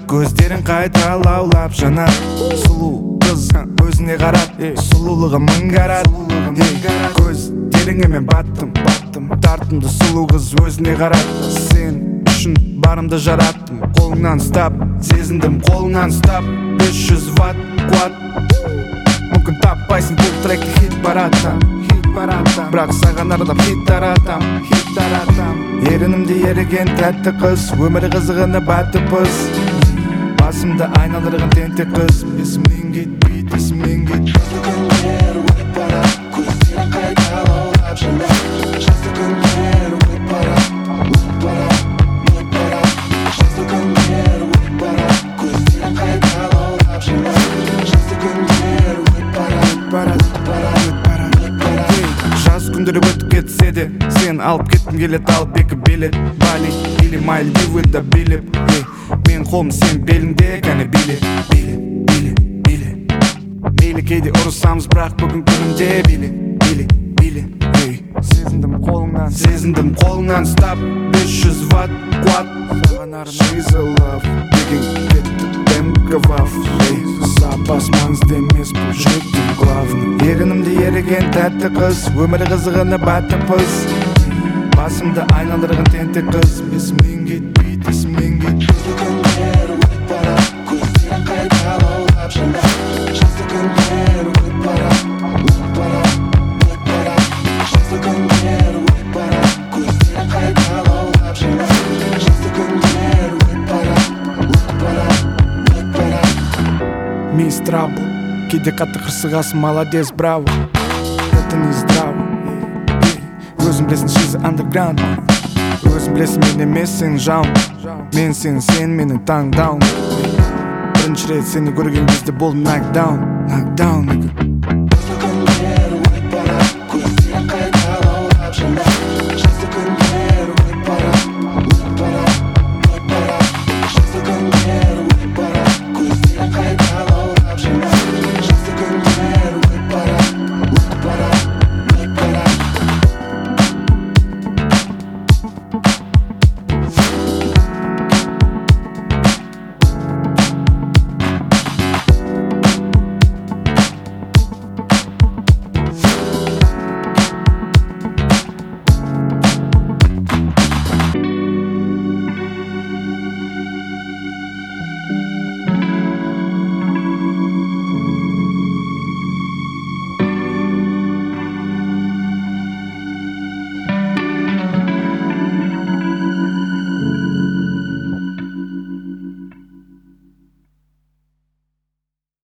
көздерің қайта лаулап жанар. Сұлу қыз өзіне қарат, сұлулығы мың карат. Көздеріңе мен баттым, тартымды сұлу қыз өзіне қарат. Сен үшін барымды жараттым, қолыңнан ұстап, сезіндім қолыңнан ұстап. 500 ватт қуат, мүмкін таппайсың бұл тректі хит бараттам. Бірақ саған арнап хит таратам. Ерінімде еріген тәтті қыз, өмірі қызығына бәтті пыз. Басымды айналдырған тентек қыз, есімнен кетпейді, есімнен кетпейді. Жазды күндер өтіп барат, көздерің қайта лаулап жанар. Жазды күндер өтіп барат, жазды күндер өтіп барат, көздерің қайта лаулап жанар. Жазды күндер өтіп барат. Жаз күндері өтіп кетсе де, сен алып кеткім келет, алып екі билет. Бали или Мальдивыда билеп, мен қолым сен беліңде, кәне биле. Мейлі кейде ұрысамыз, бірақ бүгін күнімде биле. Сезіндім қолыңнан ұстап, 500 ватт қуат. She's a love, деген кетті дәмгавав. Запас маңызды емес, бұл жүректің главный. Ерінімде еріген тәтті қыз, өмірі қызығына бәтті пыз. Басымды айналдырған тентек қыз, есімнен кетпейді, есімнен кетпейді. Жазды күндер өтіп барат, көздерің қайта лаулап жанар. Жазды күндер өтіп барат. Жазды күндер өтіп барат, көздерің қайта лаулап жанар. Жазды күндер өтіп барат. Мисс Трабл, кейде қатты қырсығасың, молодец, браво. Это не здраво. Өзім білесің, she's underground. Өзім білесің, мен емес сен жауын. Мен сен менің таңдауым. Бірінші рет сені көрген кезде болдым knockdown, nigga.